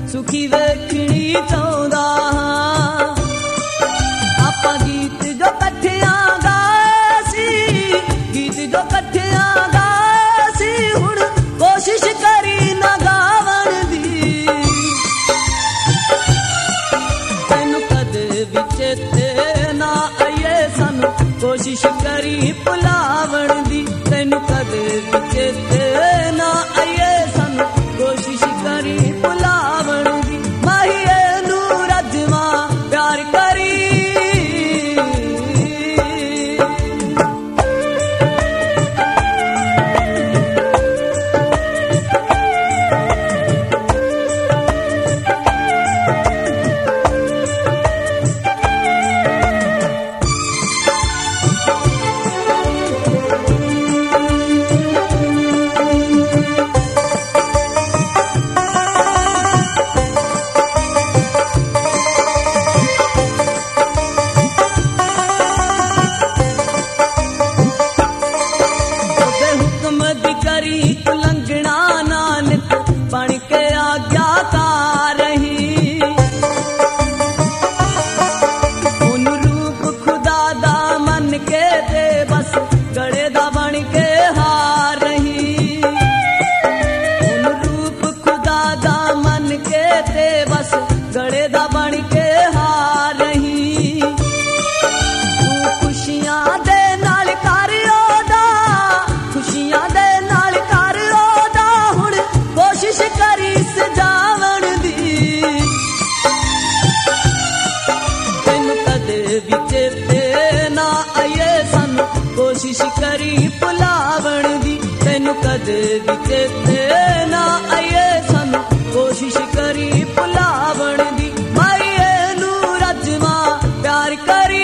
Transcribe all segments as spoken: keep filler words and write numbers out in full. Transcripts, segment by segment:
सुखी वेखनी चाहुंदा हां। आपां गीत जो कट्ठियां गाए सी, गीत जो कट्ठियां गाए सी, हुण कोशिश करी ना गावण दी। तैनू कदे भी चेते ना आए सानू कोशिश करी भुलावण दी। तैनू कदे भी चेते ना आए सानू कोशिश करी भुलावण दी। माहिए नू रजवा प्यार करी। उलंघना नानक बन के आज्ञाकार रही। उन रूप खुदा दा मन के ते बस गड़े दा बन के हार रही। उन रूप खुदा दा मन के ते बस गड़े दा बन के हार रही। तू खुशियां दे नाल कर ओदा, खुशियां दे कोशिश करी सजावण दी। तैनू कदे भी चेते ना आए सानू कोशिश करी भुलावण दी। तैनू कदे भी चेते ना आए सानू कोशिश करी भुलावण दी। माइए नू रजवा प्यार करी।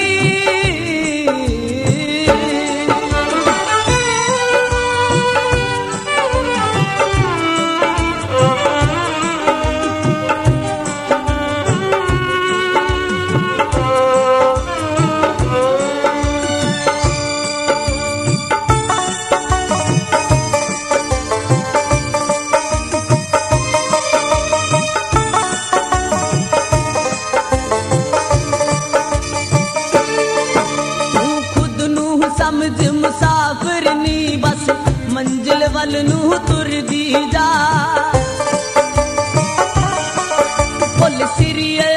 समझ मुसाफिर नी बस मंजिल वल नू तुर दी जा। फुल सिरिये